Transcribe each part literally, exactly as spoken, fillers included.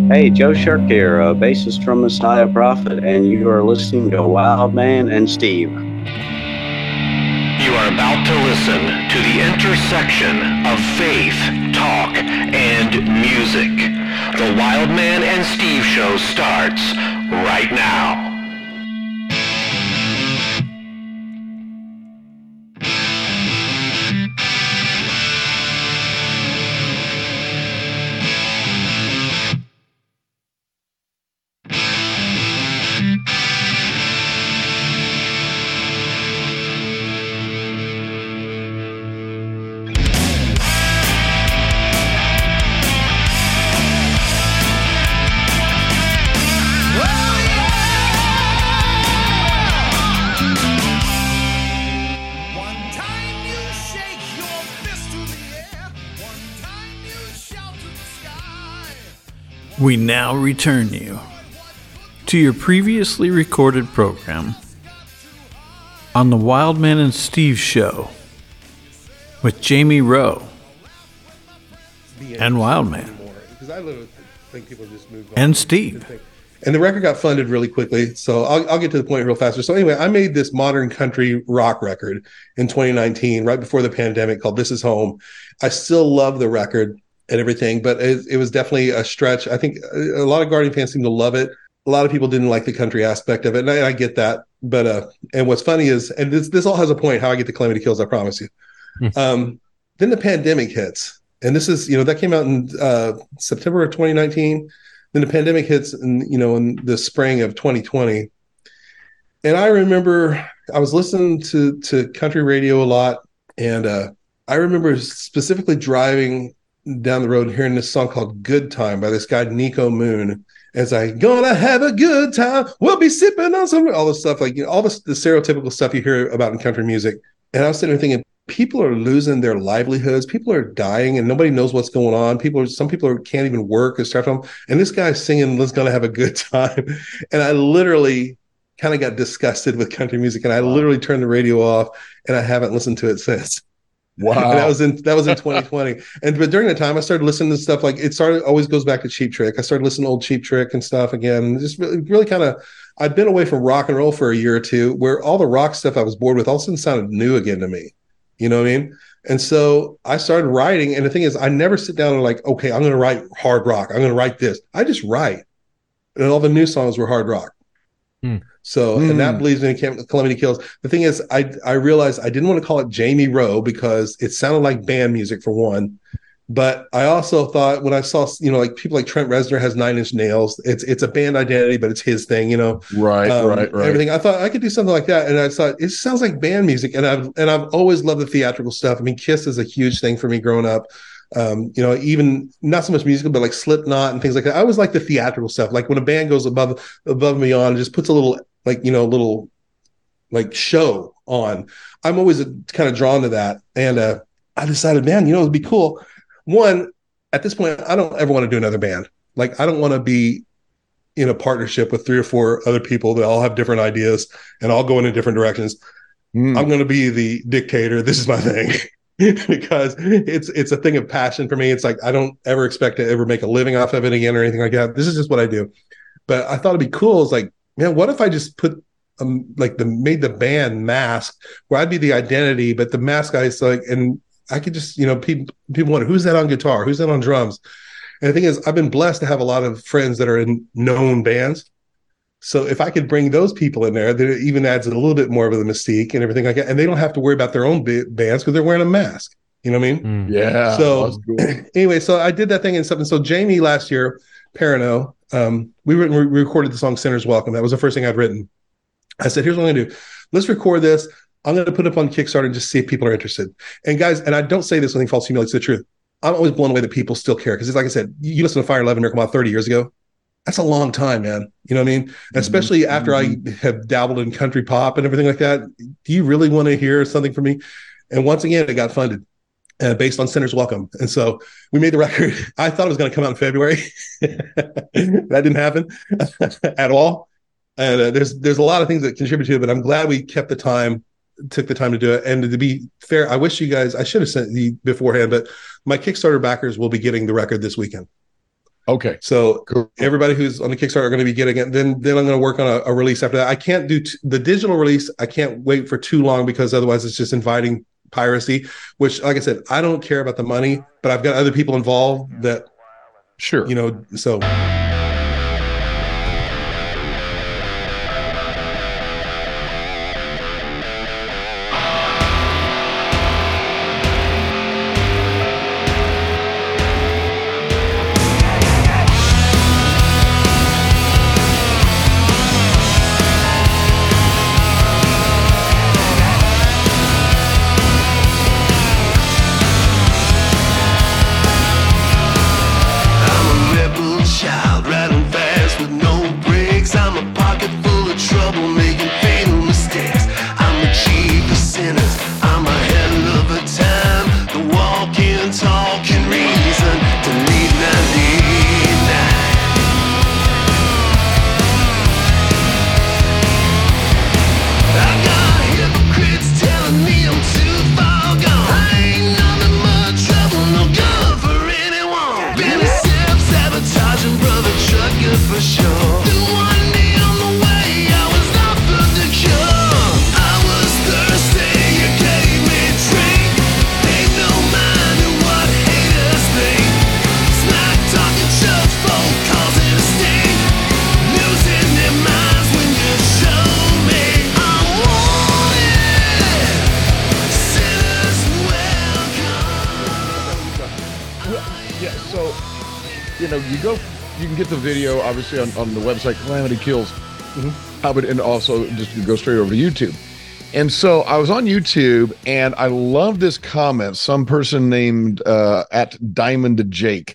Hey, Joe Shirk here, a bassist from Messiah Prophet, and you are listening to Wildman and Steve. You are about to listen to the intersection of faith, talk, and music. The Wildman and Steve Show starts right now. We now return you to your previously recorded program on the Wildman and Steve Show with Jamie Rowe and Wildman because I literally think people just moved on and Steve. And the record got funded really quickly, so I'll, I'll get to the point real faster. So anyway, I made this modern country rock record in twenty nineteen, right before the pandemic, called This Is Home. I still love the record and everything, but it, it was definitely a stretch. I think a lot of Guardian fans seem to love it. A lot of people didn't like the country aspect of it, and I, I get that. But uh, and what's funny is, and this this all has a point, how I get to Calamity Kills, I promise you. Mm. Um, then the pandemic hits, and this is, you know, that came out in uh, September of twenty nineteen. Then the pandemic hits, in, you know, in the spring of twenty twenty. And I remember I was listening to to country radio a lot, and uh, I remember specifically driving down the road and hearing this song called Good Time by this guy Nico Moon, as I gonna have a good time, we'll be sipping on some, all this stuff, like, you know, all this the stereotypical stuff you hear about in country music. And I was sitting there thinking, people are losing their livelihoods, people are dying, and nobody knows what's going on. People are, some people are, can't even work or start home, and this guy's singing "Let's Gonna Have a Good Time," and I literally kind of got disgusted with country music, and I wow. literally turned the radio off, and I haven't listened to it since. Wow. And that was in that was in twenty twenty. And but during the time I started listening to stuff, like it started always goes back to Cheap Trick. I started listening to old Cheap Trick and stuff again. Just really, really kind of, I'd been away from rock and roll for a year or two, where all the rock stuff I was bored with all of a sudden sounded new again to me. You know what I mean? And so I started writing. And the thing is, I never sit down and like, okay, I'm going to write hard rock. I'm going to write this. I just write. And all the new songs were hard rock. Hmm. So, mm. and that bleeds me in Calamity Kills. The thing is, I I realized I didn't want to call it Jamie Rowe because it sounded like band music for one. But I also thought when I saw, you know, like people like Trent Reznor has Nine Inch Nails, it's it's a band identity, but it's his thing, you know. Right, um, right, right. Everything. I thought I could do something like that, and I thought it sounds like band music. And I've and I've always loved the theatrical stuff. I mean, Kiss is a huge thing for me growing up. Um, you know, even not so much musical, but like Slipknot and things like that. I always like the theatrical stuff. Like when a band goes above above and beyond, just puts a little, like, you know, little like show on. I'm always kind of drawn to that. And uh, I decided, man, you know, it'd be cool. One, at this point, I don't ever want to do another band. Like, I don't want to be in a partnership with three or four other people that all have different ideas and all going in different directions. Mm. I'm going to be the dictator. This is my thing. Because it's it's a thing of passion for me. It's like I don't ever expect to ever make a living off of it again or anything like that. This is just what I do. But I thought it'd be cool. It's like, man, what if I just put um, like the made the band Mask, where I'd be the identity, but the Mask guy's like, and I could just, you know, people people wonder who's that on guitar, who's that on drums. And the thing is, I've been blessed to have a lot of friends that are in known bands. So if I could bring those people in there, that even adds a little bit more of the mystique and everything like that. And they don't have to worry about their own b- bands because they're wearing a mask. You know what I mean? Mm. Yeah. So cool. Anyway, so I did that thing and something. So Jamie last year, Parano, um, we, re- we recorded the song Sinner's Welcome. That was the first thing I'd written. I said, here's what I'm going to do. Let's record this. I'm going to put it up on Kickstarter and just see if people are interested. And guys, and I don't say this when false humility, it's the truth. I'm always blown away that people still care. Because it's like I said, you listen to Fire eleven Miracle Mile thirty years ago. That's a long time, man. You know what I mean? Mm-hmm. Especially after mm-hmm. I have dabbled in country pop and everything like that. Do you really want to hear something from me? And once again, it got funded uh, based on Sinner's Welcome. And so we made the record. I thought it was going to come out in February. That didn't happen at all. And uh, there's there's a lot of things that contribute to it, but I'm glad we kept the time, took the time to do it. And to be fair, I wish you guys, I should have sent you beforehand, but my Kickstarter backers will be getting the record this weekend. Okay. So Cool. everybody who's on the Kickstarter are going to be getting it. Then then I'm going to work on a, a release after that. I can't do t- the digital release. I can't wait for too long because otherwise it's just inviting piracy, which, like I said, I don't care about the money, but I've got other people involved that, Sure. you know, so. You can get the video obviously on, on the website Calamity Kills, mm-hmm. uh, but and also just go straight over to YouTube. And so I was on YouTube and I love this comment. Some person named uh, at Diamond Jake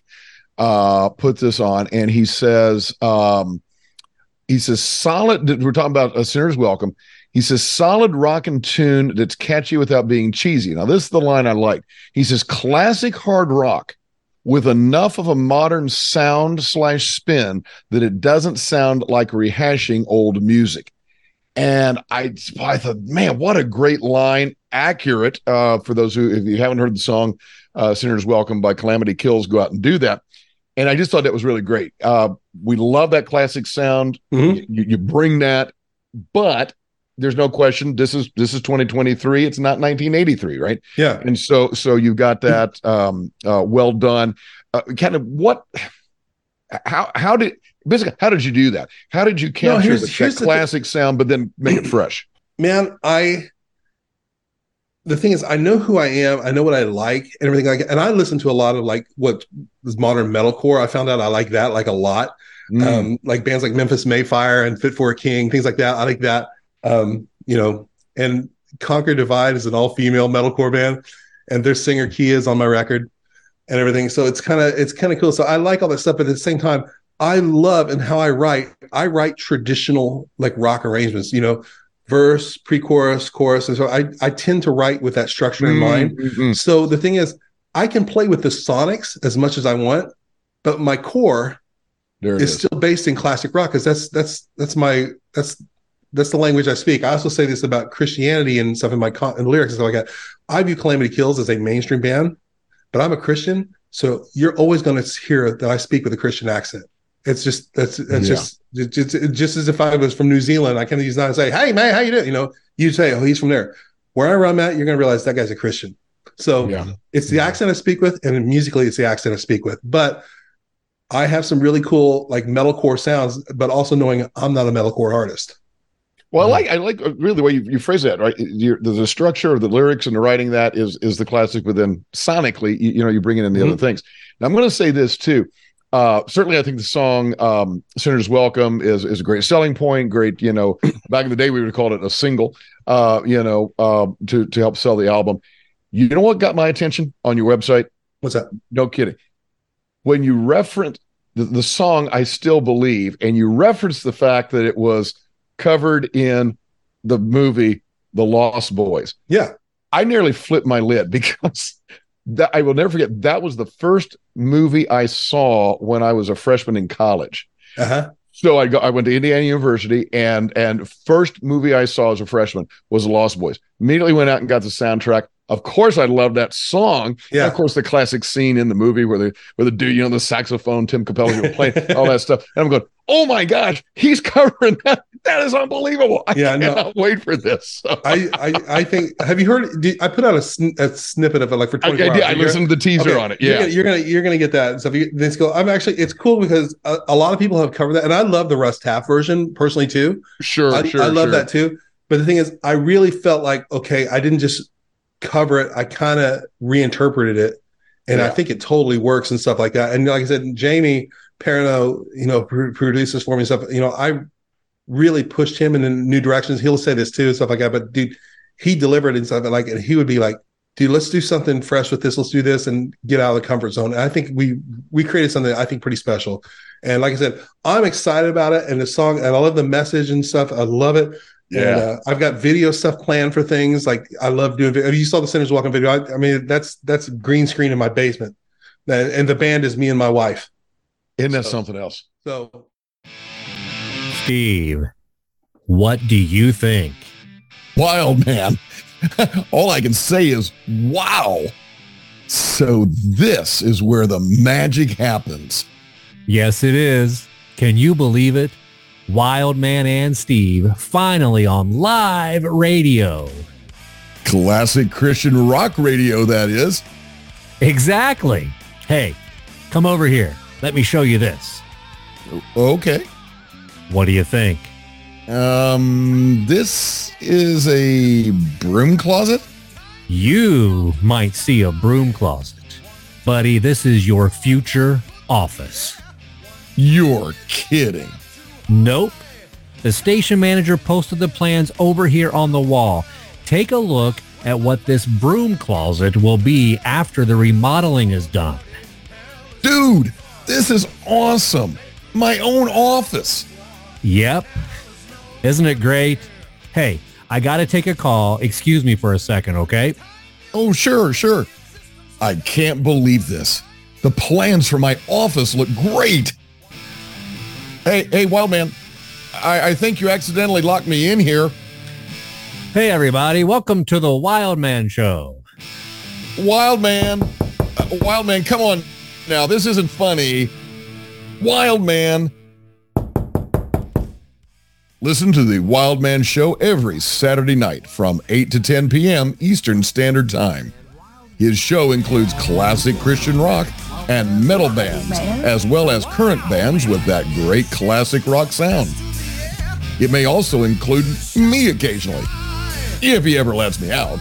uh, put this on, and he says, um, he says solid. We're talking about a Sinner's Welcome. He says solid rockin' tune that's catchy without being cheesy. Now this is the line I like. He says classic hard rock with enough of a modern sound slash spin that it doesn't sound like rehashing old music. And I, I thought, man, what a great line. Accurate. Uh, for those who, if you haven't heard the song, uh, Sinner's Welcome by Calamity Kills, go out and do that. And I just thought that was really great. Uh, we love that classic sound. Mm-hmm. You, you bring that, but there's no question. This is, this is twenty twenty-three. It's not nineteen eighty-three. Right. Yeah. And so, so you've got that, um, uh, well done. Uh, kind of what, how, how did, basically, how did you do that? How did you capture no, here's, the, here's that the classic th- sound, but then make it fresh? Man, I, the thing is, I know who I am. I know what I like and everything like that. And I listen to a lot of like what is modern metalcore. I found out I like that like a lot. Mm. Um, like bands like Memphis Mayfire and Fit for a King, things like that. I like that. Um, you know, and Conquer Divide is an all-female metalcore band, and their singer Kia is on my record and everything. So it's kind of it's kind of cool. So I like all that stuff, but at the same time, I love and how I write. I write traditional like rock arrangements. You know, verse, pre-chorus, chorus, and so I I tend to write with that structure in mind. Mm-hmm. So the thing is, I can play with the sonics as much as I want, but my core is, is still based in classic rock because that's that's that's my that's. That's the language I speak. I also say this about Christianity and stuff in my con- in lyrics and stuff like that. I view Calamity Kills as a mainstream band, but I'm a Christian, so you're always going to hear that I speak with a Christian accent. It's just that's it's yeah. just it's, it's just as if I was from New Zealand. I can't use that and say, "Hey man, how you doing?" You know, you say, "Oh, he's from there." Wherever I'm at, you're going to realize that guy's a Christian. So yeah. it's the yeah. accent I speak with, and musically, it's the accent I speak with. But I have some really cool like metalcore sounds, but also knowing I'm not a metalcore artist. Well, I like I like really the way you, you phrase that, right? You're, the, the structure of the lyrics and the writing that is is the classic, but then sonically, you, you know, you bring in the mm-hmm. other things. Now, I'm going to say this too. Uh, certainly, I think the song um, "Sinner's Welcome" is is a great selling point. Great, you know, back in the day we would have called it a single, uh, you know, uh, to to help sell the album. You know what got my attention on your website? What's that? No kidding. When you reference the, the song, "I Still Believe," and you reference the fact that it was covered in the movie The Lost Boys. Yeah. I nearly flipped my lid because that I will never forget. That was the first movie I saw when I was a freshman in college. Uh-huh. So I go, I went to Indiana University, and and first movie I saw as a freshman was The Lost Boys. Immediately went out and got the soundtrack, Of course, I love that song. Yeah. And of course, the classic scene in the movie where the where the dude, you know, the saxophone, Tim Capelli will play all that stuff. And I'm going, oh my gosh, he's covering that. That is unbelievable. I Yeah, no. cannot wait for this. So, I, I I think. Have you heard? Did, I put out a, sn- a snippet of it like for I, I, twenty-four did- hours. I listened to the teaser Okay, on it. You're Yeah. gonna, you're gonna you're gonna get that and stuff. You, this go. I'm actually. It's cool because a, a lot of people have covered that, and I love the Russ Taff version personally too. Sure, I, sure. I love sure. that too. But the thing is, I really felt like okay, I didn't just cover it. I kind of reinterpreted it, and I Yeah. think it totally works and stuff like that. And like I said, Jamie Perino, you know, pr- produces for me and stuff. You know, I really pushed him in new directions. He'll say this too, stuff like that. But dude, he delivered and stuff like, and he would be like, "Dude, let's do something fresh with this. Let's do this and get out of the comfort zone." And I think we we created something I think pretty special. And like I said, I'm excited about it. And the song, and I love the message and stuff. I love it. Yeah. And uh, I've got video stuff planned for things. Like I love doing. Video. You saw the Sinners Walking video. I, I mean, that's that's green screen in my basement, and, and the band is me and my wife. Isn't that So- something else? So Steve, what do you think? Wild, man. All I can say is, wow. So this is where the magic happens. Yes, it is. Can you believe it? Wildman and Steve finally on live radio. Classic Christian rock radio, that is. Exactly. Hey, come over here. Let me show you this. Okay. What do you think? Um, this is a broom closet? You might see a broom closet. Buddy, this is your future office. You're kidding. Nope. The station manager posted the plans over here on the wall. Take a look at what this broom closet will be after the remodeling is done. Dude, this is awesome. My own office. Yep. Isn't it great? Hey, I gotta take a call. Excuse me for a second, okay? Oh, sure, sure. I can't believe this. The plans for my office look great. Hey, hey, Wildman, I, I think you accidentally locked me in here. Hey everybody, welcome to the Wildman Show. Wildman, uh, Wildman, come on now. This isn't funny. Wildman. Listen to the Wildman Show every Saturday night from eight to ten p.m. Eastern Standard Time. His show includes classic Christian rock and metal bands, as well as current bands with that great classic rock sound. It may also include me occasionally, if he ever lets me out.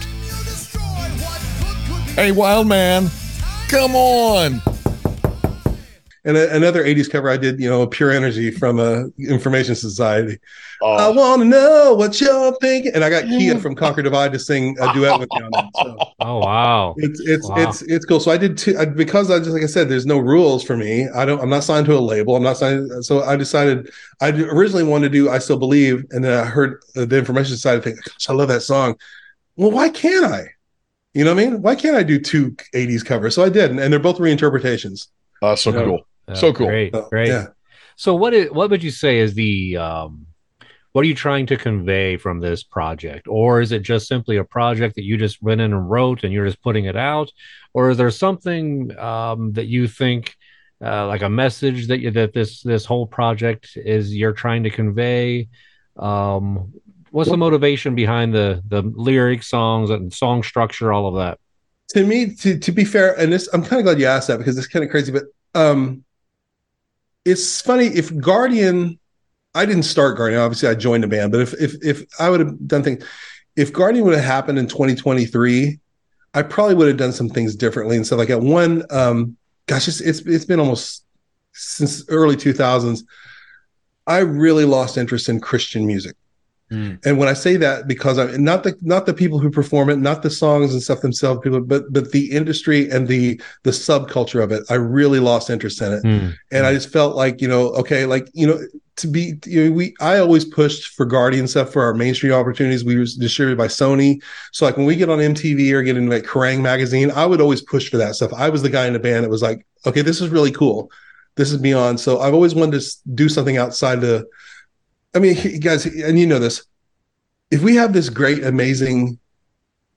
Hey, Wildman, come on. and a, another eighties cover I did, you know, Pure Energy from uh, Information Society. Oh. I want to know what you're thinking. And I got Kia from Conquer Divide to sing a duet with me on that. So Oh wow! it's it's Wow. it's it's cool. So I did two I, because I just like I said, there's no rules for me. I don't. I'm not signed to a label. I'm not signed. So I decided. I originally wanted to do I Still Believe, and then I heard the Information Society thing. Gosh, I love that song. Well, why can't I? You know what I mean? Why can't I do two eighties covers? So I did, and, and they're both reinterpretations. Uh, so Yeah. cool. Uh, So cool. Great, So, great. Yeah. So what is what would you say is the um, what are you trying to convey from this project, or is it just simply a project that you just went in and wrote and you're just putting it out, or is there something um, that you think uh, like a message that you, that this this whole project is you're trying to convey? Um, what's the motivation behind the the lyrics, songs, and song structure, all of that? To me, to to be fair, and this I'm kind of glad you asked that because it's kind of crazy, but um, it's funny if Guardian. I didn't start Guardian. Obviously, I joined the band. But if if if I would have done things, if Guardian would have happened in twenty twenty-three, I probably would have done some things differently and stuff like that. One, um, gosh, it's it's it's been almost since early two thousands. I really lost interest in Christian music. Mm. And when I say that, because I'm not the not the people who perform it, not the songs and stuff themselves, people, but but the industry and the the subculture of it, I really lost interest in it. Mm. And I just felt like, you know, okay, like, you know, to be, you know, we, I always pushed for Guardian stuff for our mainstream opportunities. We were distributed by Sony. So like when we get on M T V or get in like Kerrang magazine, I would always push for that stuff. I was the guy in the band that was like, okay, this is really cool. This is beyond. So I've always wanted to do something outside the, I mean, you guys, and you know this, if we have this great, amazing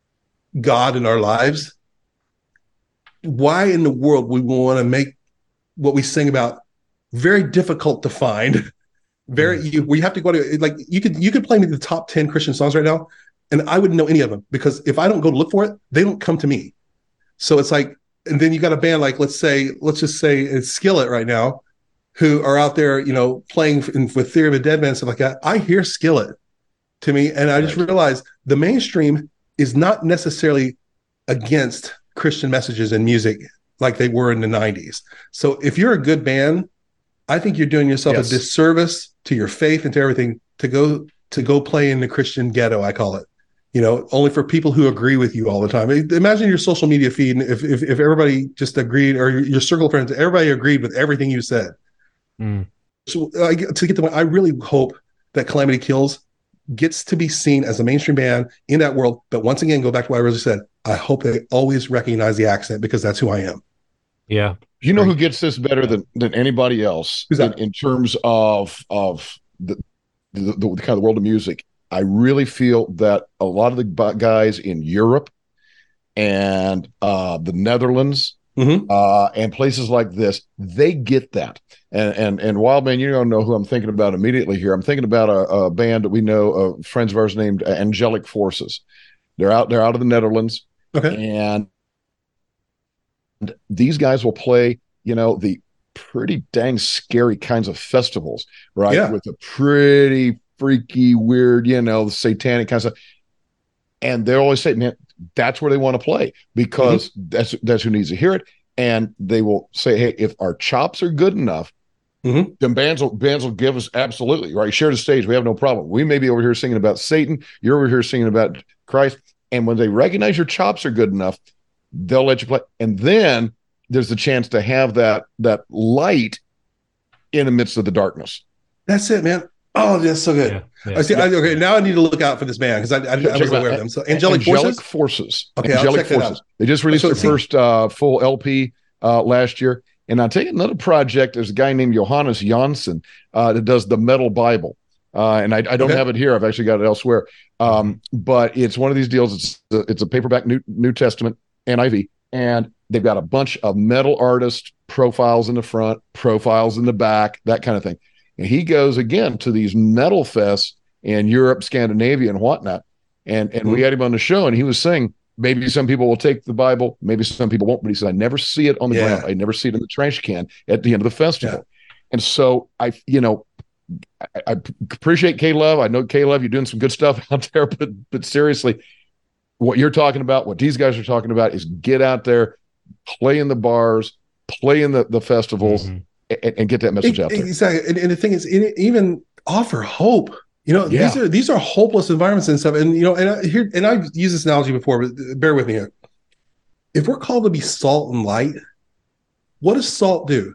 God in our lives, why in the world we want to make what we sing about very difficult to find? Very, you, we have to go to, like, you could you could play me the top ten Christian songs right now, and I wouldn't know any of them, because if I don't go to look for it, they don't come to me. So it's like, and then you got a band like, let's say, let's just say it's Skillet right now, who are out there, you know, playing in, with Theory of a Dead Man, stuff like that. I hear Skillet to me, and I just Right. realized the mainstream is not necessarily against Christian messages in music like they were in the nineties. So if you're a good band, I think you're doing yourself Yes. a disservice to your faith and to everything to go to go play in the Christian ghetto, I call it. You know, only for people who agree with you all the time. Imagine your social media feed, and if if, if everybody just agreed, or your, your circle of friends, everybody agreed with everything you said. Mm. So I, to get the point, I really hope that Calamity Kills gets to be seen as a mainstream band in that world. But once again, go back to what I really said. I hope they always recognize the accent, because that's who I am. Yeah. You know who gets this better than, than anybody else Who's in, that? in terms of of the, the, the kind of the world of music? I really feel that a lot of the bu- guys in Europe and uh, the Netherlands Mhm. uh, and places like this, they get that. And and and Wildman, you don't know who I'm thinking about immediately here. I'm thinking about a, a band that we know, uh, friends of ours named Angelic Forces. They're out. They're out of the Netherlands, Okay. and these guys will play, you know, the pretty dang scary kinds of festivals, right? Yeah. With a pretty freaky, weird, you know, satanic kind of stuff. And they always say, man, that's where they want to play, because Mm-hmm. that's that's who needs to hear it. And they will say, hey, if our chops are good enough, Mhm. then bands will bands will give us absolutely right. Share the stage. We have no problem. We may be over here singing about Satan. You're over here singing about Christ. And when they recognize your chops are good enough, they'll let you play. And then there's the chance to have that that light in the midst of the darkness. That's it, man. Oh, that's so good. Yeah. yeah. I see. I, okay, now I need to look out for this band, because I, I, I Check wasn't it out. aware of them. So, Angelic, Forces. Forces. Okay, I'll Angelic check that Forces. out. They just released So, their see- first uh, full L P uh, last year. And I'll tell you another project. There's a guy named Johannes Janssen uh, that does the Metal Bible. Uh, and I, I don't Okay. have it here. I've actually got it elsewhere. Um, but it's one of these deals. It's a, it's a paperback New, New Testament, N I V. And they've got a bunch of metal artist profiles in the front, profiles in the back, that kind of thing. And he goes again to these metal fests in Europe, Scandinavia, and whatnot. And and we had him on the show, and he was saying, maybe some people will take the Bible, maybe some people won't. But he said, I never see it on the Yeah. ground. I never see it in the trash can at the end of the festival. And so I, you know, I, I appreciate K-Love. I know K-Love, you're doing some good stuff out there, but but seriously, what you're talking about, what these guys are talking about, is get out there, play in the bars, play in the, the festivals, Mhm. and, and get that message out there. Exactly. And, and the thing is, it, even offer hope. You know, Yeah. these are these are hopeless environments and stuff. And you know, and I, here, and I've used this analogy before, but bear with me here. If we're called to be salt and light, what does salt do?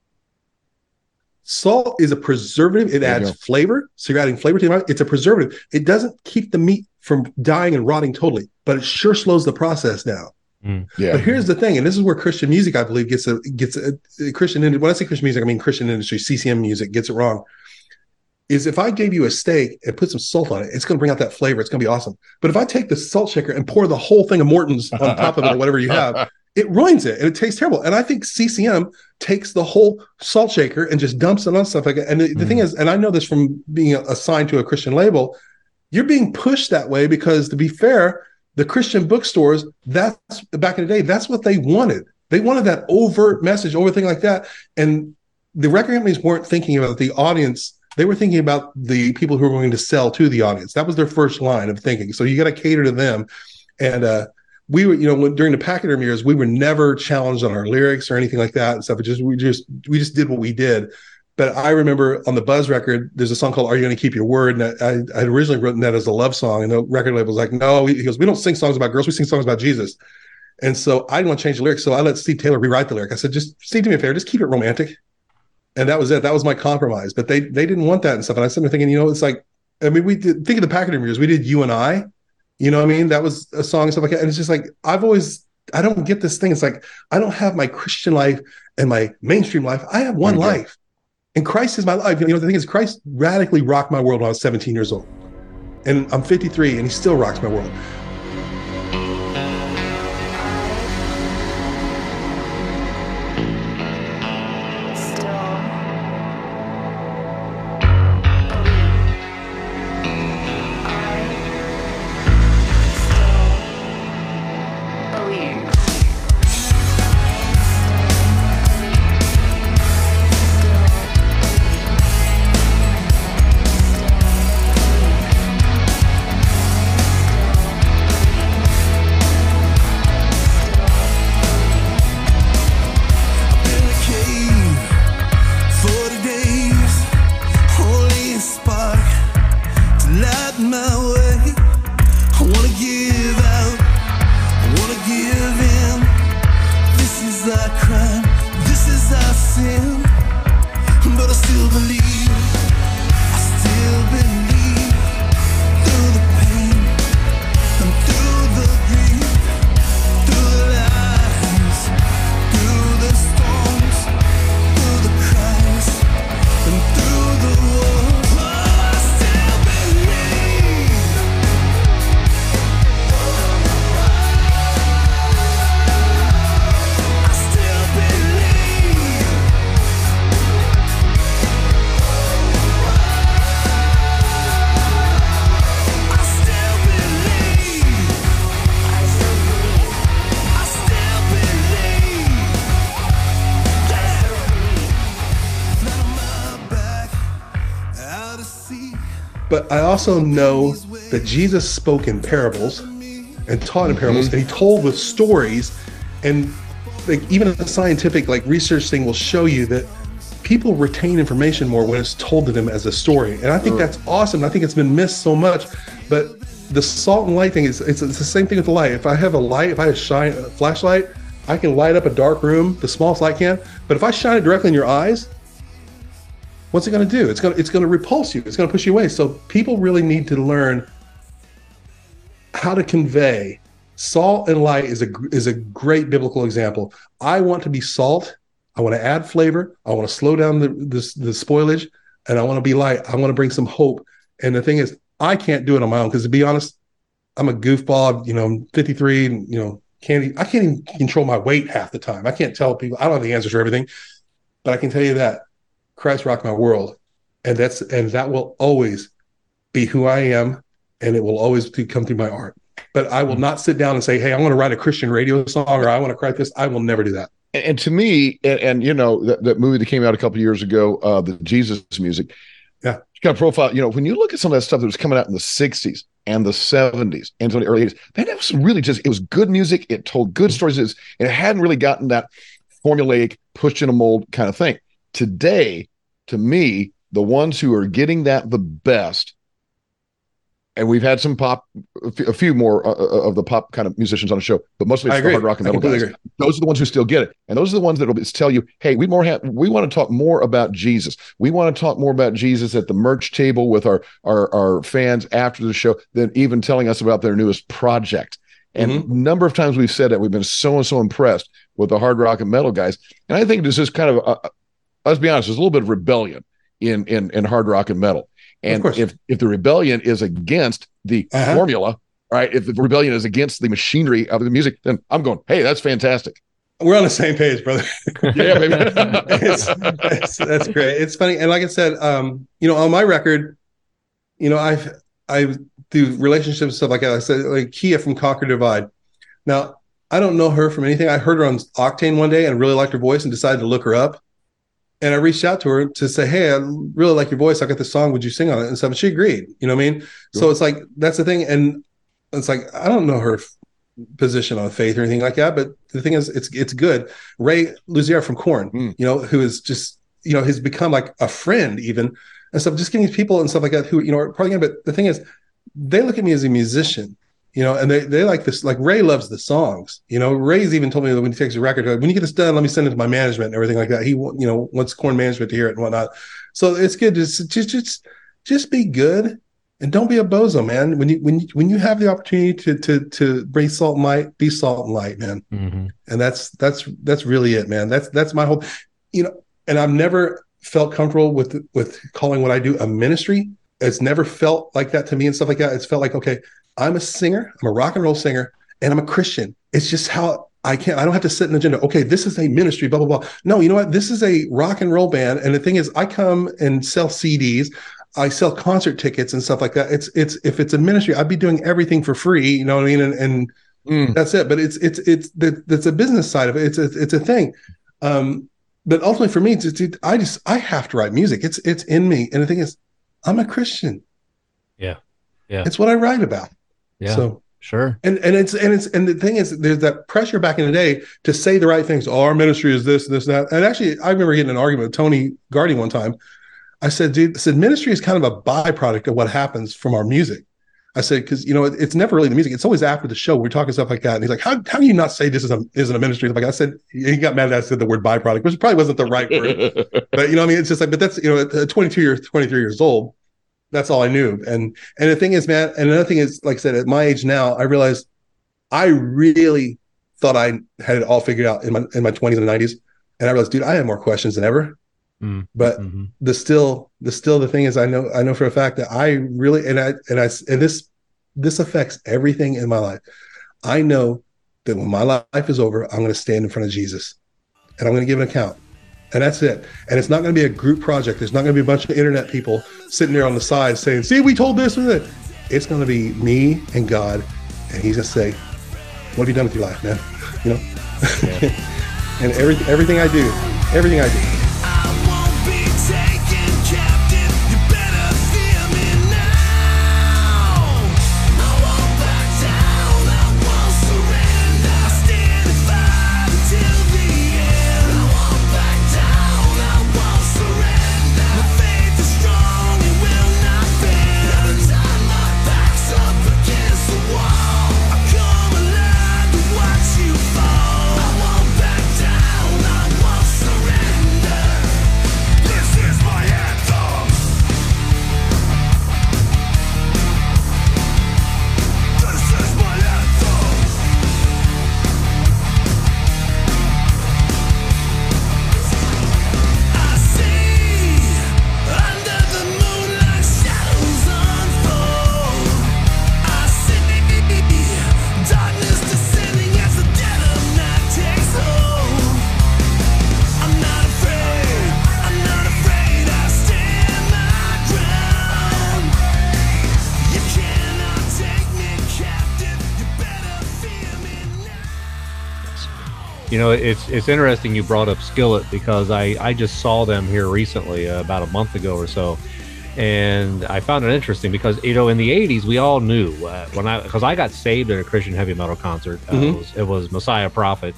Salt is a preservative. It There you adds go. flavor. So you're adding flavor to the environment. It's a preservative. It doesn't keep the meat from dying and rotting totally, but it sure slows the process down. Yeah. But here's the thing, and this is where Christian music, I believe, gets a gets a, a Christian. When I say Christian music, I mean Christian industry, C C M music gets it wrong. Is if I gave you a steak and put some salt on it, it's going to bring out that flavor. It's going to be awesome. But if I take the salt shaker and pour the whole thing of Morton's on top of it or whatever you have, it ruins it and it tastes terrible. And I think C C M takes the whole salt shaker and just dumps it on stuff like that. And the, the thing is, and I know this from being assigned to a Christian label, you're being pushed that way because, to be fair, the Christian bookstores, that's back in the day, that's what they wanted. They wanted that overt message, overt thing like that. And the record companies weren't thinking about the audience. They were thinking about the people who were going to sell to the audience. That was their first line of thinking. So you got to cater to them. And uh, we were, you know, when, during the Pachyderm years, we were never challenged on our lyrics or anything like that and stuff. It just, we just, we just did what we did. But I remember on the Buzz record, there's a song called "Are You Going to Keep Your Word?" And I, I had originally written that as a love song, and the record label was like, "No," he goes, "We don't sing songs about girls. We sing songs about Jesus." And so I didn't want to change the lyrics, so I let Steve Taylor rewrite the lyric. I said, "Just Steve, do me a favor, just keep it romantic." And that was it. That was my compromise. But they they didn't want that and stuff. And I started thinking, you know, it's like, I mean, we did think of the Pachyderm years. We did "You and I," you know what I mean? That was a song and stuff like that. And it's just like, I've always, I don't get this thing. It's like, I don't have my Christian life and my mainstream life. I have one Okay. life. And Christ is my life. You know, the thing is, Christ radically rocked my world when I was seventeen years old. And I'm fifty-three, and he still rocks my world. sin, but I still believe. I still believe through the pain and through the grief, through the lies, through the storms, through the cries, and through the wars. Oh, I still believe. I still believe. I still believe. I still believe. Flat on my back, out of sea. But I also know that Jesus spoke in parables and taught in parables, and he told with stories. And like even the scientific like research thing will show you that people retain information more when it's told to them as a story. And I think that's awesome. I think it's been missed so much. But the salt and light thing is it's, it's the same thing with the light. If I have a light, if I have shine a flashlight, I can light up a dark room, the smallest light can. But if I shine it directly in your eyes, what's it going to do? It's going to, it's going to repulse you. It's going to push you away. So people really need to learn how to convey. Salt and light is a is a great biblical example. I want to be salt. I want to add flavor. I want to slow down the the, the spoilage, and I want to be light. I want to bring some hope. And the thing is, I can't do it on my own because, to be honest, I'm a goofball. You know, I'm fifty-three, and you know, can't I can't even control my weight half the time. I can't tell people. I don't have the answers for everything, but I can tell you that Christ rocked my world, and that's and that will always be who I am, and it will always come through my art. But I will not sit down and say, hey, I want to write a Christian radio song or I want to write this. I will never do that. And, and to me, and, and you know, that, that movie that came out a couple of years ago, uh, the Jesus Music, yeah, kind of profile, you know, when you look at some of that stuff that was coming out in the sixties and the seventies and the early eighties, that was really just, it was good music. It told good stories. It, was, it hadn't really gotten that formulaic, pushed in a mold kind of thing. Today, to me, the ones who are getting that the best, and we've had some pop, a few, a few more uh, of the pop kind of musicians on the show, but mostly it's the hard rock and metal guys. Agree. Those are the ones who still get it, and those are the ones that will tell you, "Hey, we more have, we want to talk more about Jesus. We want to talk more about Jesus at the merch table with our our, our fans after the show than even telling us about their newest project." And mm-hmm. a number of times we've said that we've been so and so impressed with the hard rock and metal guys, and I think this is kind of, a, let's be honest, there's a little bit of rebellion in in in hard rock and metal. And if, if the rebellion is against the uh-huh. formula, right? If the rebellion is against the machinery of the music, then I'm going, hey, that's fantastic. We're on the same page, brother. Yeah, baby. it's, it's, that's great. It's funny. And like I said, um, you know, on my record, you know, I've, I do relationships and stuff like that. I said, like Kia from Conquer Divide. Now, I don't know her from anything. I heard her on Octane one day and really liked her voice and decided to look her up. And I reached out to her to say, hey, I really like your voice. I got this song. Would you sing on it? And stuff. And she agreed. You know what I mean? Sure. So it's like, that's the thing. And it's like, I don't know her f- position on faith or anything like that. But the thing is, it's it's good. Ray Luzier from Korn, mm. you know, who is just, you know, has become like a friend even. And stuff, just getting these people and stuff like that who, you know, are probably, but the thing is, they look at me as a musician. You know, and they, they like this, like Ray loves the songs. You know, Ray's even told me that when he takes a record, when you get this done, let me send it to my management and everything like that. He, you know, wants Korn management to hear it and whatnot. So it's good to just, just, just be good and don't be a bozo, man. When you, when you, when you have the opportunity to, to, to bring salt and light, be salt and light, man. Mm-hmm. And that's, that's, that's really it, man. That's, that's my whole, you know, and I've never felt comfortable with, with calling what I do a ministry. It's never felt like that to me and stuff like that. It's felt like, okay, I'm a singer, I'm a rock and roll singer, and I'm a Christian. It's just how I can't, I don't have to set an agenda. Okay, this is a ministry, blah, blah, blah. No, you know what? This is a rock and roll band. And the thing is, I come and sell C Ds. I sell concert tickets and stuff like that. It's, it's, if it's a ministry, I'd be doing everything for free, you know what I mean? And, and mm. that's it. But it's, it's, it's, that's a business side of it. It's a, it's a thing. Um, but ultimately for me, it's, it's, I just, I have to write music. It's, it's in me. And the thing is, I'm a Christian. Yeah. Yeah. It's what I write about. Yeah, so sure. And and it's and it's and the thing is, there's that pressure back in the day to say the right things. Oh, our ministry is this, this, that. And actually, I remember getting an argument with Tony Gardy one time. I said, dude, I said ministry is kind of a byproduct of what happens from our music. I said, because you know, it, it's never really the music. It's always after the show. We're talking stuff like that. And he's like, how, how do you not say this is a, isn't a ministry? Like I said, he got mad that I said the word byproduct, which probably wasn't the right word. But you know, I mean, it's just like, but that's, you know, at twenty-two years, twenty-three years old, that's all I knew. And and the thing is, man, and another thing is, like I said, at my age now, I realized I really thought I had it all figured out in my in my twenties and nineties. And I realized, dude, I have more questions than ever. Mm-hmm. But the still the still the thing is, I know I know for a fact that I really and I and I and this this affects everything in my life. I know that when my life is over, I'm going to stand in front of Jesus and I'm going to give an account. And that's it. And it's not going to be a group project. There's not going to be a bunch of internet people sitting there on the side saying, see, we told this and that. It's going to be me and God. And he's going to say, what have you done with your life, man? You know? Yeah. And every, everything I do, everything I do. You know, it's it's interesting you brought up Skillet because I, I just saw them here recently, uh, about a month ago or so, and I found it interesting because, you know, in the eighties we all knew uh, when I because I got saved at a Christian heavy metal concert. Uh, mm-hmm. it, was, it was Messiah Prophet,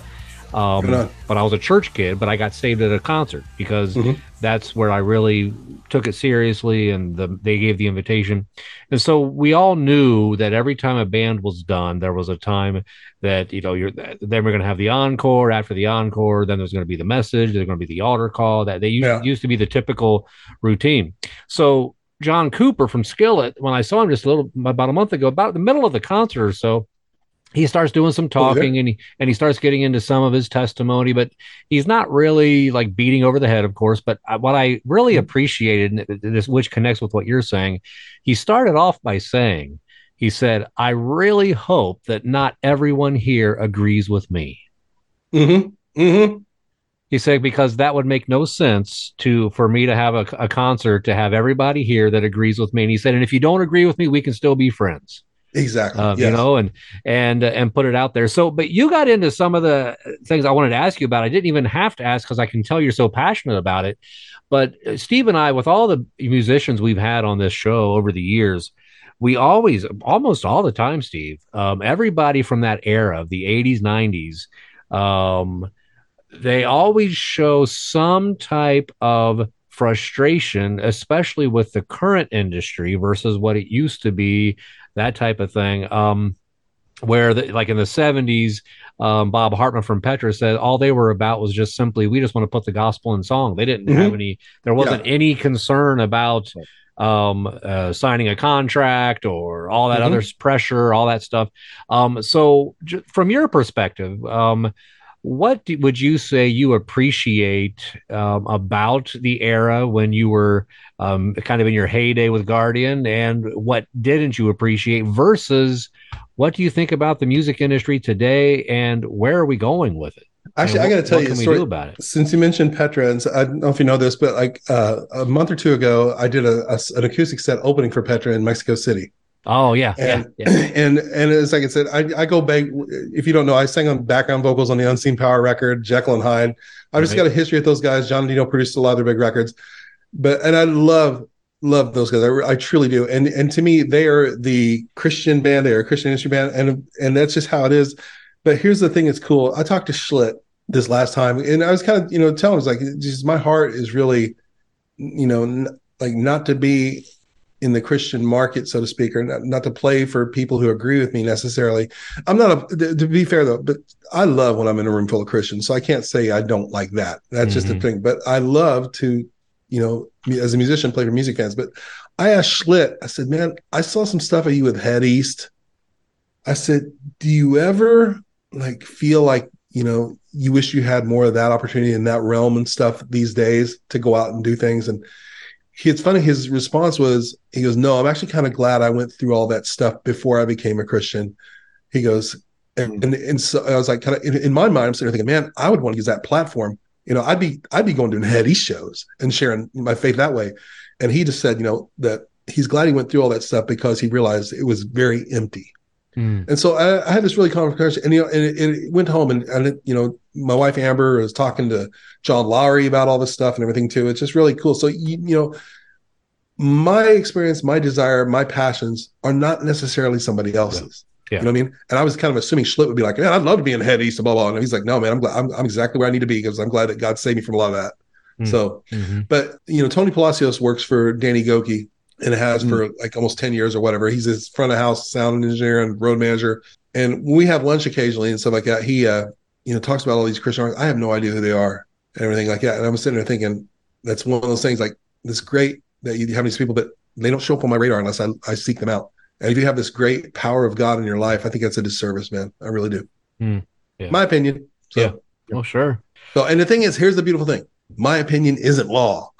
um, but I was a church kid, but I got saved at a concert because mm-hmm. that's where I really took it seriously, and the, they gave the invitation. And so we all knew that every time a band was done, there was a time that, you know, you're then we're going to have the encore. After the encore, then there's going to be the message. There's going to be the altar call. That they used, yeah. used to be the typical routine. So John Cooper from Skillet, when I saw him just a little about a month ago, about the middle of the concert or so, he starts doing some talking, oh, and he and he starts getting into some of his testimony, but he's not really like beating over the head, of course. But what I really appreciated, this, which connects with what you're saying, he started off by saying, he said, "I really hope that not everyone here agrees with me." Mm-hmm. Mm-hmm. He said, because that would make no sense to for me to have a, a concert to have everybody here that agrees with me. And he said, and if you don't agree with me, we can still be friends. Exactly. Um, yes. You know, and and uh, and put it out there. So, but you got into some of the things I wanted to ask you about. I didn't even have to ask because I can tell you're so passionate about it. But Steve and I, with all the musicians we've had on this show over the years, we always, almost all the time, Steve, um, everybody from that era of the eighties, nineties, um, they always show some type of frustration, especially with the current industry versus what it used to be. That type of thing, um, where the, like in the seventies, um, Bob Hartman from Petra said all they were about was just simply, we just want to put the gospel in song. They didn't mm-hmm. have any, there wasn't yeah. any concern about um, uh, signing a contract or all that mm-hmm. other pressure, all that stuff. Um, so j- from your perspective, um, what do, would you say you appreciate um, about the era when you were um, kind of in your heyday with Guardian, and what didn't you appreciate versus what do you think about the music industry today, and where are we going with it? Actually, what, I got to tell you a story about it. Since you mentioned Petra, and so, I don't know if you know this, but like uh, a month or two ago, I did a, a, an acoustic set opening for Petra in Mexico City. Oh yeah, and yeah, yeah. and and as like I said, I, I go back. If you don't know, I sang on background vocals on the Unseen Power record, Jekyll and Hyde. I've just right. got a history with those guys. John Dino produced a lot of their big records, but and I love love those guys. I, I truly do. And and to me, they are the Christian band. They are a Christian industry band, and and that's just how it is. But here's the thing: that's cool. I talked to Schlitt this last time, and I was kind of you know telling him, I was like, just my heart is really, you know, n- like not to be in the Christian market, so to speak, or not, not to play for people who agree with me necessarily. I'm not a, to, to be fair though, but I love when I'm in a room full of Christians. So I can't say I don't like that. That's mm-hmm. just a thing. But I love to, you know, as a musician, play for music fans. But I asked Schlitt, I said, man, I saw some stuff of you with Head East. I said, do you ever like feel like, you know, you wish you had more of that opportunity in that realm and stuff these days to go out and do things? And he, it's funny, his response was, he goes, no, I'm actually kind of glad I went through all that stuff before I became a Christian. He goes, and, and, and so I was like, kind of in, in my mind, I'm sitting there thinking, man, I would want to use that platform. You know, I'd be, I'd be going to Head East shows and sharing my faith that way. And he just said, you know, that he's glad he went through all that stuff because he realized it was very empty. Mm. And so I, I had this really conversation, and you know, and it, it went home, and, and it, you know, my wife Amber was talking to John Lowry about all this stuff and everything too. It's just really cool. So you, you know, my experience, my desire, my passions are not necessarily somebody else's. Yeah. Yeah. You know what I mean? And I was kind of assuming Schlitt would be like, man, I'd love to be in Head East, blah blah. And he's like, no, man, I'm glad, I'm, I'm exactly where I need to be because I'm glad that God saved me from a lot of that. Mm. So, mm-hmm. but you know, Tony Palacios works for Danny Goki. And it has mm. for like almost ten years or whatever. He's his front of house sound engineer and road manager. And when we have lunch occasionally and stuff like that, he, uh, you know, talks about all these Christian artists. I have no idea who they are and everything like that. And I'm sitting there thinking, that's one of those things like, it's great that you have these people, but they don't show up on my radar unless I, I seek them out. And if you have this great power of God in your life, I think that's a disservice, man. I really do. Mm. Yeah. My opinion. So, yeah. Well, sure. So, and the thing is, here's the beautiful thing. My opinion isn't law.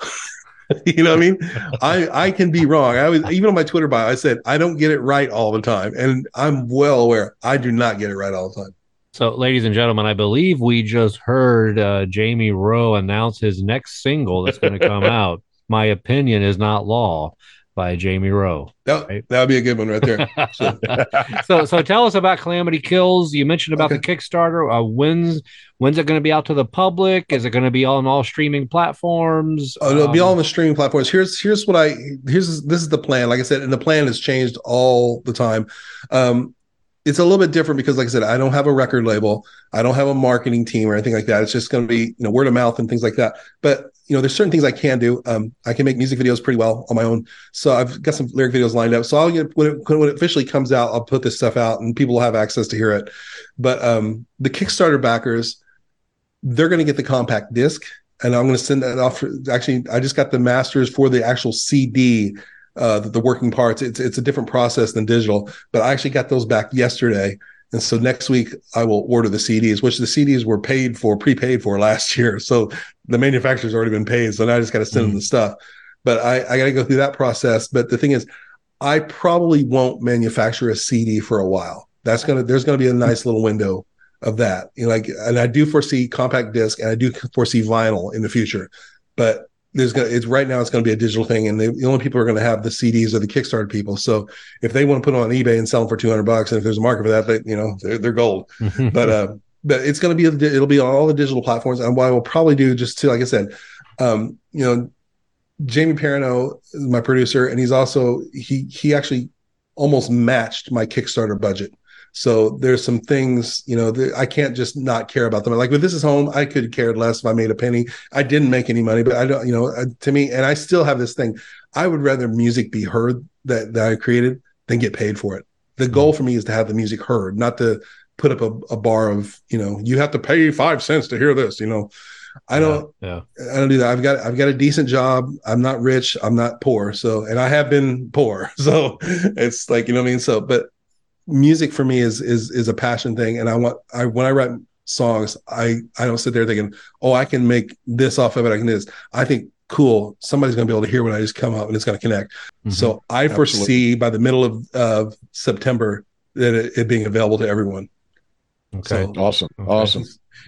You know what I mean? I, I can be wrong. I was even on my Twitter bio, I said, I don't get it right all the time. And I'm well aware I do not get it right all the time. So, ladies and gentlemen, I believe we just heard uh, Jamie Rowe announce his next single that's going to come out. My Opinion Is Not Law by Jamie Rowe. That right? that would be a good one right there. So, so, so tell us about Calamity Kills. You mentioned about okay. the Kickstarter. Uh, when's when's it going to be out to the public? Is it going to be on all streaming platforms? Oh, it'll um, be all on the streaming platforms. Here's here's what I here's this is the plan. Like I said, and the plan has changed all the time. Um, it's a little bit different because, like I said, I don't have a record label. I don't have a marketing team or anything like that. It's just going to be, you know, word of mouth and things like that. But, you know, there's certain things I can do. Um, I can make music videos pretty well on my own. So I've got some lyric videos lined up. So I'll get, when it, when it officially comes out, I'll put this stuff out and people will have access to hear it. But um, the Kickstarter backers, they're going to get the compact disc, and I'm going to send that off. For, actually, I just got the masters for the actual C D. Uh, the, the working parts, it's it's a different process than digital, but I actually got those back yesterday. And so next week I will order the C Ds, which the C Ds were paid for, prepaid for last year. So the manufacturer's already been paid. So now I just got to send mm. them the stuff, but I, I got to go through that process. But the thing is, I probably won't manufacture a C D for a while. That's going to, there's going to be a nice little window of that. You know, like, and I do foresee compact disc and I do foresee vinyl in the future, but there's gonna it's right now it's going to be a digital thing, and they, the only people who are going to have the C Ds are the Kickstarter people. So if they want to put them on eBay and sell them for two hundred bucks, and if there's a market for that, they, you know, they're, they're gold. but uh, but it's going to be it'll be on all the digital platforms. And what I will probably do, just to like I said, um, you know, Jamie Perino is my producer, and he's also he he actually almost matched my Kickstarter budget. So there's some things, you know, that I can't just not care about them. Like with This Is Home, I could care less if I made a penny. I didn't make any money, but I don't, you know, uh, to me, and I still have this thing. I would rather music be heard that, that I created than get paid for it. The goal for me is to have the music heard, not to put up a, a bar of, you know, you have to pay five cents to hear this, you know. I don't, yeah, yeah. I don't do that. I've got, I've got a decent job. I'm not rich. I'm not poor. So, and I have been poor. So it's like, you know what I mean? So, but music for me is is is a passion thing, and I want I when I write songs, I I don't sit there thinking, oh, I can make this off of it. I can do this. I think, cool, somebody's going to be able to hear when I just come up, and it's going to connect. Mm-hmm. So I Absolutely. foresee by the middle of of September that it, it being available to everyone. Okay, so, awesome, okay. awesome.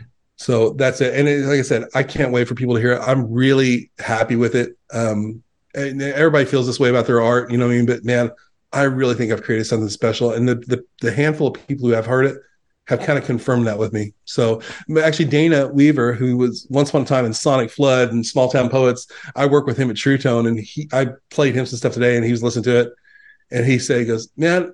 So that's it. And it, like I said, I can't wait for people to hear it. I'm really happy with it. Um, and everybody feels this way about their art, you know what I mean? But man, I really think I've created something special. And the, the, the handful of people who have heard it have kind of confirmed that with me. So actually Dana Weaver, who was once upon a time in Sonic Flood and Small Town Poets, I work with him at True Tone, and he, I played him some stuff today, and he was listening to it. And he said, he goes, man,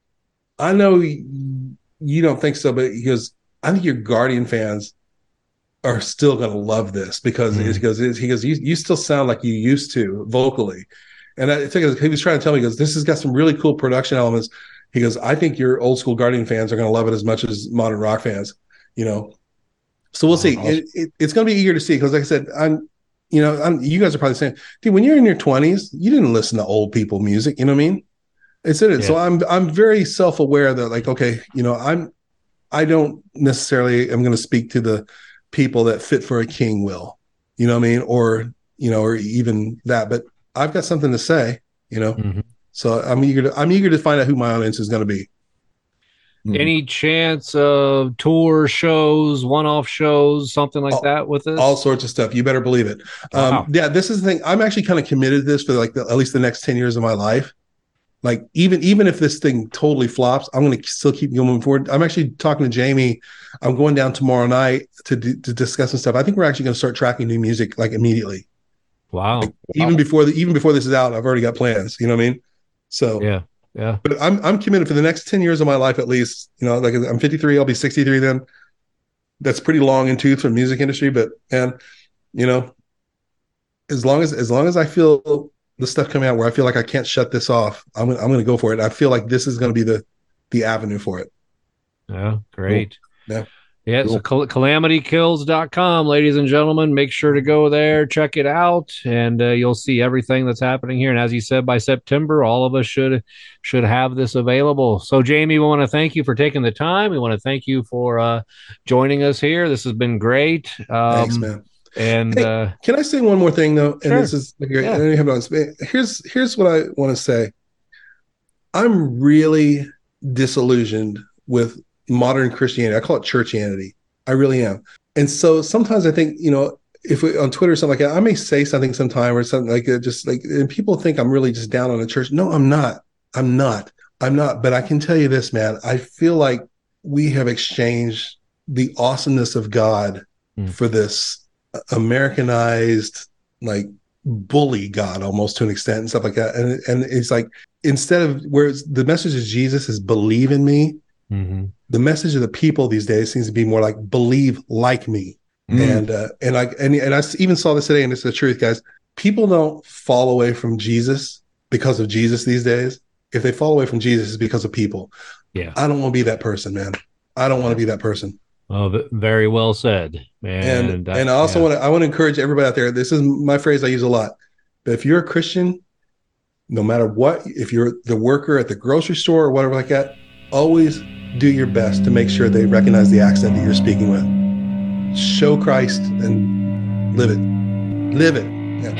I know you don't think so, but he goes, I think your Guardian fans are still going to love this because mm. he goes, he goes, you, you still sound like you used to vocally. And I think he was trying to tell me, he goes, this has got some really cool production elements. He goes, I think your old school Guardian fans are going to love it as much as modern rock fans, you know? So we'll see. It, it, it's going to be eager to see. Cause like I said, I'm, you know, I'm, you guys are probably saying, dude, when you're in your twenties, you didn't listen to old people music. You know what I mean? It's it. Yeah. So I'm, I'm very self-aware that like, okay, you know, I'm, I don't necessarily, I'm going to speak to the people that fit for a king will, you know what I mean? Or, you know, or even that, but I've got something to say, you know? Mm-hmm. So I'm eager to, I'm eager to find out who my audience is going to be. Mm-hmm. Any chance of tour shows, one-off shows, something like all, that with this? All sorts of stuff. You better believe it. Wow. Um, yeah, this is the thing. I'm actually kind of committed to this for like the, at least the next ten years of my life. Like even, even if this thing totally flops, I'm going to still keep going forward. I'm actually talking to Jamie. I'm going down tomorrow night to, to discuss some stuff. I think we're actually going to start tracking new music like immediately. Wow. Like, wow. Even before the, even before this is out, I've already got plans. You know what I mean? So yeah. Yeah. But I'm I'm committed for the next ten years of my life at least. You know, like I'm fifty-three, I'll be sixty-three then. That's pretty long in tooth for the music industry, but man, you know, as long as as long as I feel the stuff coming out where I feel like I can't shut this off, I'm I'm going to go for it. I feel like this is going to be the the avenue for it. Yeah, great. Cool. Yeah. Yeah, cool. So cal- calamity kills dot com, ladies and gentlemen. Make sure to go there, check it out, and uh, you'll see everything that's happening here. And as you said, by September, all of us should should have this available. So, Jamie, we want to thank you for taking the time. We want to thank you for uh, joining us here. This has been great. Um, Thanks, man. And hey, uh, can I say one more thing though? Sure. And this is Yeah. here's here's what I want to say. I'm really disillusioned with modern Christianity. I call it churchianity. I really am. And so sometimes I think, you know, if we, on Twitter or something like that, I may say something sometime or something like that, just like, and people think I'm really just down on the church. No, I'm not. I'm not. I'm not. But I can tell you this, man, I feel like we have exchanged the awesomeness of God mm. for this Americanized, like bully God almost to an extent and stuff like that. And, and it's like, instead of where the message of Jesus is believe in me, mm-hmm. the message of the people these days seems to be more like believe like me. Mm. And, uh, and I, and, and I even saw this today, and it's the truth, guys. People don't fall away from Jesus because of Jesus these days. If they fall away from Jesus, it's because of people. Yeah. I don't want to be that person, man. I don't want to be that person. Oh, very well said. And, and, and I also yeah. want to, I want to encourage everybody out there. This is my phrase I use a lot. But if you're a Christian, no matter what, if you're the worker at the grocery store or whatever like that, always do your best to make sure they recognize the accent that you're speaking with. Show Christ and live it. Live it. Yeah.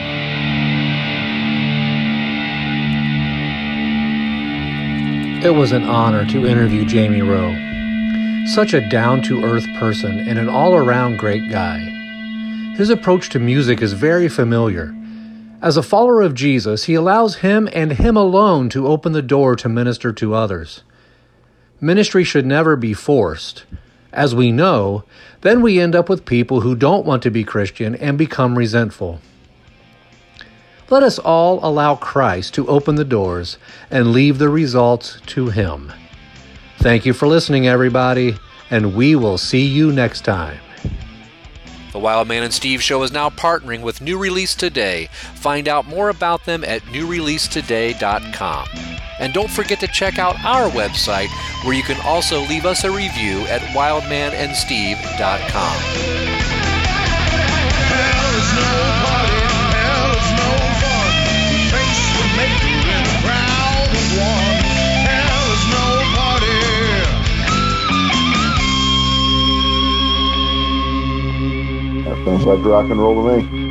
It was an honor to interview Jamie Rowe. Such a down-to-earth person and an all-around great guy. His approach to music is very familiar. As a follower of Jesus, he allows him and him alone to open the door to minister to others. Ministry should never be forced. As we know, then we end up with people who don't want to be Christian and become resentful. Let us all allow Christ to open the doors and leave the results to him. Thank you for listening, everybody, and we will see you next time. The Wild Man and Steve Show is now partnering with New Release Today. Find out more about them at new release today dot com. And don't forget to check out our website, where you can also leave us a review at wild man and steve dot com. Hell is no party, hell is no fun. Face the maker in the crowd of one. Hell is no party. That sounds like rock and roll to me.